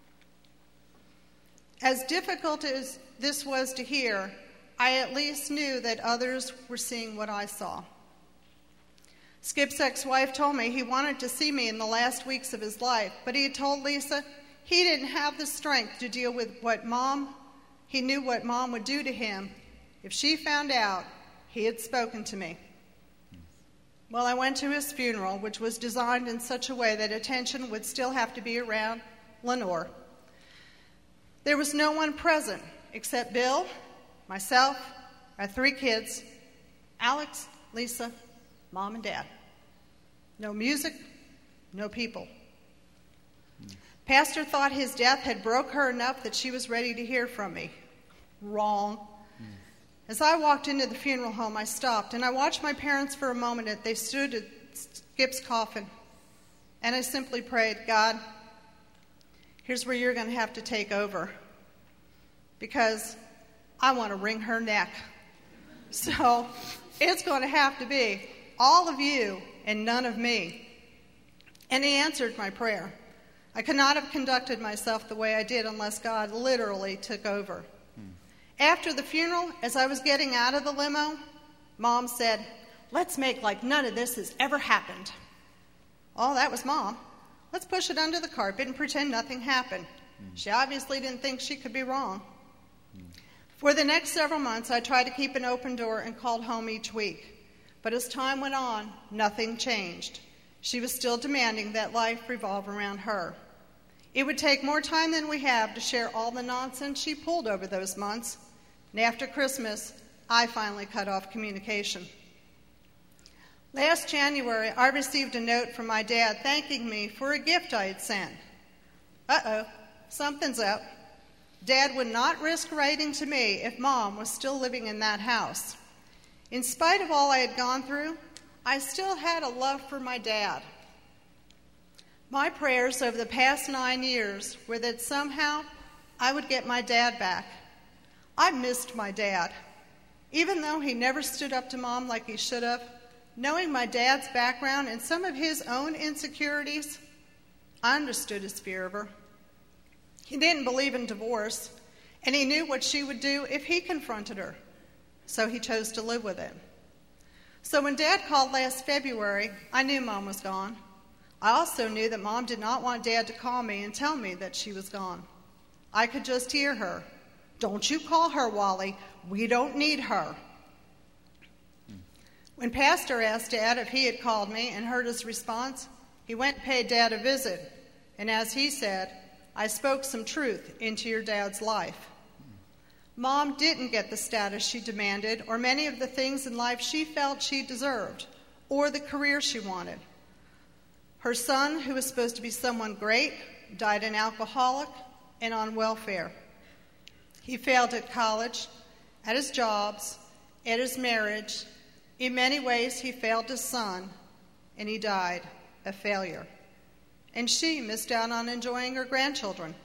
As difficult as this was to hear, I at least knew that others were seeing what I saw. Skip's ex-wife told me he wanted to see me in the last weeks of his life, but he had told Lisa he didn't have the strength to deal with what Mom, he knew what Mom would do to him if she found out he had spoken to me. Well, I went to his funeral, which was designed in such a way that attention would still have to be around Lenore. There was no one present except Bill, myself, our three kids, Alex, Lisa, Mom, and Dad. No music, no people. Pastor thought his death had broke her enough that she was ready to hear from me. Wrong. Mm. As I walked into the funeral home, I stopped, and I watched my parents for a moment as they stood at Skip's coffin. And I simply prayed, God, here's where you're going to have to take over, because I want to wring her neck. So it's going to have to be all of you and none of me. And he answered my prayer. I could not have conducted myself the way I did unless God literally took over. Hmm. After the funeral, as I was getting out of the limo, Mom said, let's make like none of this has ever happened. Oh, that was Mom. Let's push it under the carpet and pretend nothing happened. Hmm. She obviously didn't think she could be wrong. Hmm. For the next several months, I tried to keep an open door and called home each week. But as time went on, nothing changed. She was still demanding that life revolve around her. It would take more time than we have to share all the nonsense she pulled over those months. And after Christmas, I finally cut off communication. Last January, I received a note from my dad thanking me for a gift I had sent. Uh-oh, something's up. Dad would not risk writing to me if Mom was still living in that house. In spite of all I had gone through, I still had a love for my dad. My prayers over the past nine years were that somehow I would get my dad back. I missed my dad. Even though he never stood up to Mom like he should have, knowing my dad's background and some of his own insecurities, I understood his fear of her. He didn't believe in divorce, and he knew what she would do if he confronted her, so he chose to live with it. So when Dad called last February, I knew Mom was gone. I also knew that Mom did not want Dad to call me and tell me that she was gone. I could just hear her. Don't you call her, Wally. We don't need her. Hmm. When Pastor asked Dad if he had called me and heard his response, he went and paid Dad a visit. And as he said, I spoke some truth into your dad's life. Hmm. Mom didn't get the status she demanded or many of the things in life she felt she deserved or the career she wanted. Her son, who was supposed to be someone great, died an alcoholic and on welfare. He failed at college, at his jobs, at his marriage. In many ways, he failed his son, and he died a failure. And she missed out on enjoying her grandchildren.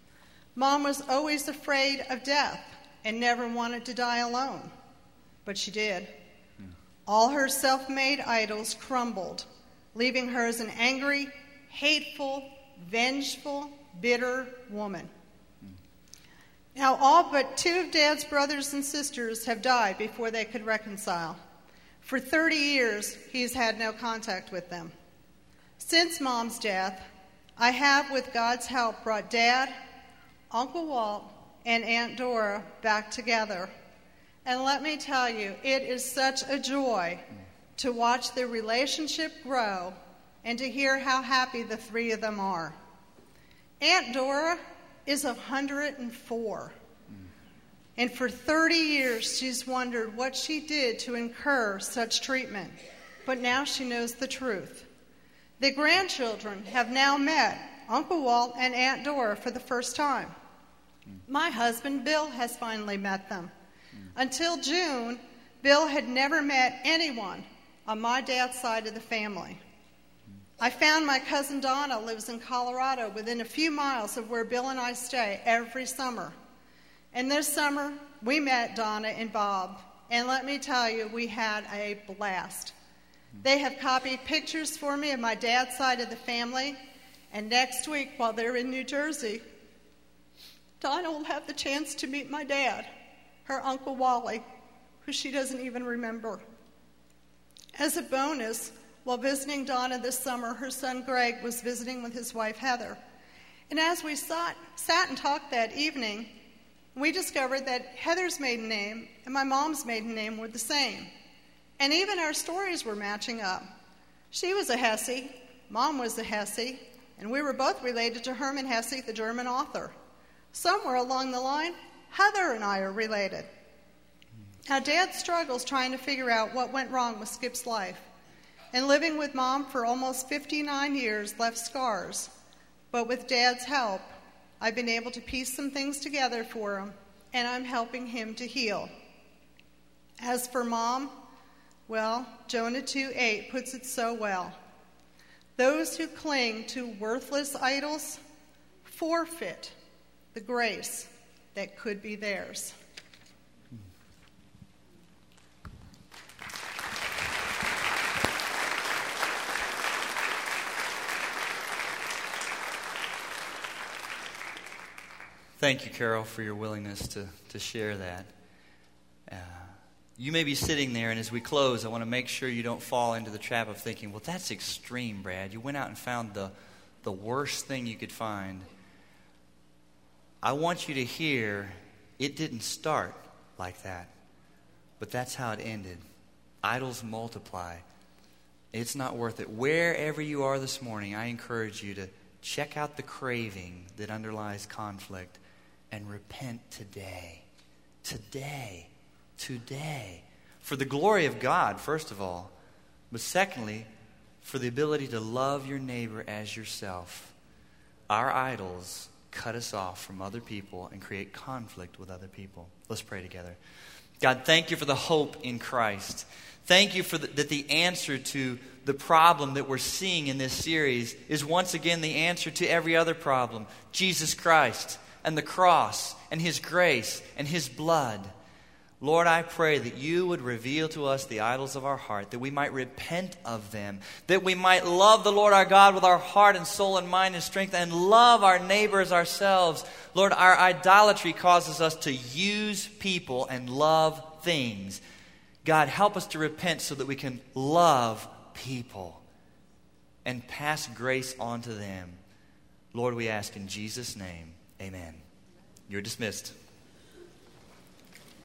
Mom was always afraid of death and never wanted to die alone, but she did. Hmm. All her self-made idols crumbled, leaving her as an angry, hateful, vengeful, bitter woman. Hmm. Now, all but two of Dad's brothers and sisters have died before they could reconcile. For thirty years, he's had no contact with them. Since Mom's death, I have, with God's help, brought Dad, Uncle Walt, and Aunt Dora back together. And let me tell you, it is such a joy to watch their relationship grow and to hear how happy the three of them are. Aunt Dora is one hundred four. And for thirty years, she's wondered what she did to incur such treatment. But now she knows the truth. The grandchildren have now met Uncle Walt and Aunt Dora for the first time. My husband, Bill, has finally met them. Until June, Bill had never met anyone on my dad's side of the family. I found my cousin Donna lives in Colorado within a few miles of where Bill and I stay every summer. And this summer, we met Donna and Bob, and let me tell you, we had a blast. They have copied pictures for me of my dad's side of the family, and next week, while they're in New Jersey, Donna will have the chance to meet my dad, her Uncle Wally, who she doesn't even remember. As a bonus, while visiting Donna this summer, her son Greg was visiting with his wife Heather. And as we sat, sat and talked that evening, we discovered that Heather's maiden name and my mom's maiden name were the same. And even our stories were matching up. She was a Hesse, Mom was a Hesse, and we were both related to Hermann Hesse, the German author. Somewhere along the line, Heather and I are related. Now, Dad struggles trying to figure out what went wrong with Skip's life. And living with Mom for almost fifty-nine years left scars. But with Dad's help, I've been able to piece some things together for him, and I'm helping him to heal. As for Mom, well, Jonah two eight puts it so well. Those who cling to worthless idols forfeit the grace that could be theirs. Thank you, Carol, for your willingness to, to share that. Uh, you may be sitting there, and as we close, I want to make sure you don't fall into the trap of thinking, well, that's extreme, Brad. You went out and found the, the worst thing you could find. I want you to hear it didn't start like that, but that's how it ended. Idols multiply. It's not worth it. Wherever you are this morning, I encourage you to check out the craving that underlies conflict and repent today. Today. Today. For the glory of God, first of all. But secondly, for the ability to love your neighbor as yourself. Our idols cut us off from other people and create conflict with other people. Let's pray together. God, thank you for the hope in Christ. Thank you for the, that the answer to the problem that we're seeing in this series is once again the answer to every other problem. Jesus Christ and the cross and His grace and His blood. Lord, I pray that you would reveal to us the idols of our heart, that we might repent of them, that we might love the Lord our God with our heart and soul and mind and strength, and love our neighbors ourselves. Lord, our idolatry causes us to use people and love things. God, help us to repent so that we can love people and pass grace on to them. Lord, we ask in Jesus' name, amen. You're dismissed.